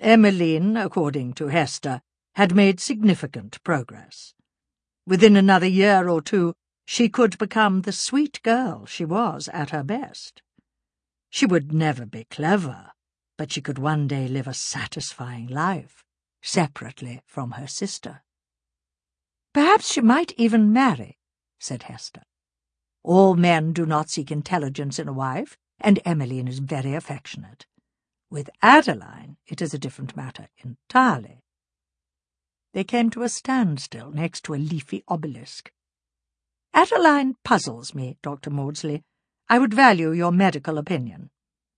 Emmeline, according to Hester, had made significant progress. Within another year or two, she could become the sweet girl she was at her best. She would never be clever, but she could one day live a satisfying life, separately from her sister. "Perhaps she might even marry," said Hester. "All men do not seek intelligence in a wife, and Emmeline is very affectionate. With Adeline it is a different matter entirely." They came to a standstill next to a leafy obelisk. "Adeline puzzles me, Dr. Maudsley. I would value your medical opinion."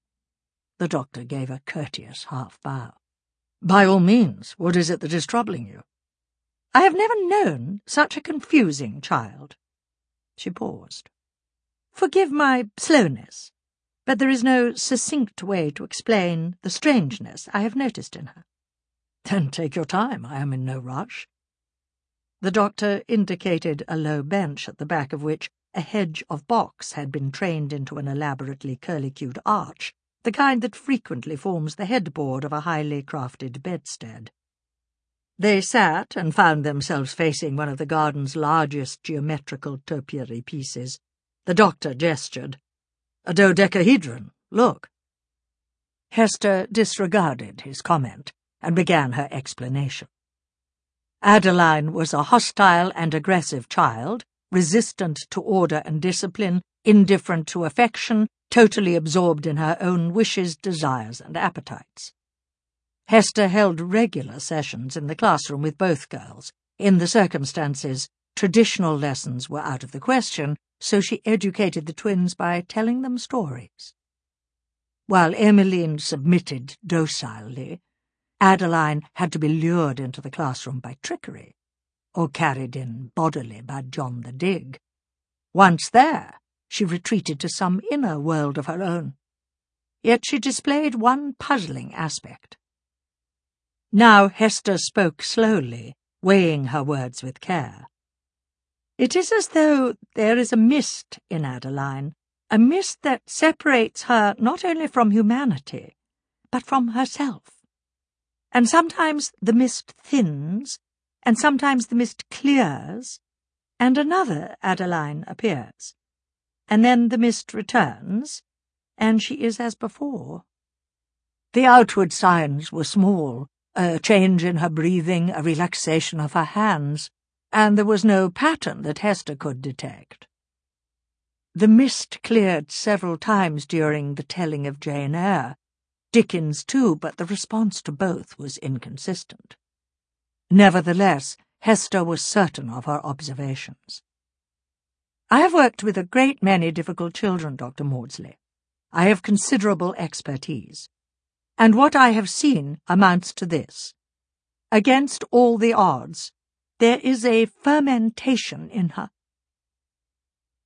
The doctor gave a courteous half-bow. "By all means. What is it that is troubling you?" "I have never known such a confusing child." She paused. "Forgive my slowness, but there is no succinct way to explain the strangeness I have noticed in her." "Then take your time. I am in no rush." The doctor indicated a low bench at the back of which a hedge of box had been trained into an elaborately curlicued arch, the kind that frequently forms the headboard of a highly crafted bedstead. They sat and found themselves facing one of the garden's largest geometrical topiary pieces. The doctor gestured. "A dodecahedron. Look." Hester disregarded his comment and began her explanation. Adeline was a hostile and aggressive child, resistant to order and discipline, indifferent to affection, totally absorbed in her own wishes, desires, and appetites. Hester held regular sessions in the classroom with both girls. In the circumstances, traditional lessons were out of the question, so she educated the twins by telling them stories. While Emmeline submitted docilely, Adeline had to be lured into the classroom by trickery, or carried in bodily by John the Dig. Once there, she retreated to some inner world of her own. Yet she displayed one puzzling aspect. Now Hester spoke slowly, weighing her words with care. "It is as though there is a mist in Adeline, a mist that separates her not only from humanity, but from herself. And sometimes the mist thins, and sometimes the mist clears, and another Adeline appears. And then the mist returns, and she is as before." The outward signs were small, a change in her breathing, a relaxation of her hands, and there was no pattern that Hester could detect. The mist cleared several times during the telling of Jane Eyre, Dickens too, but the response to both was inconsistent. Nevertheless, Hester was certain of her observations. "I have worked with a great many difficult children, Dr. Maudsley. I have considerable expertise. And what I have seen amounts to this. Against all the odds, there is a fermentation in her,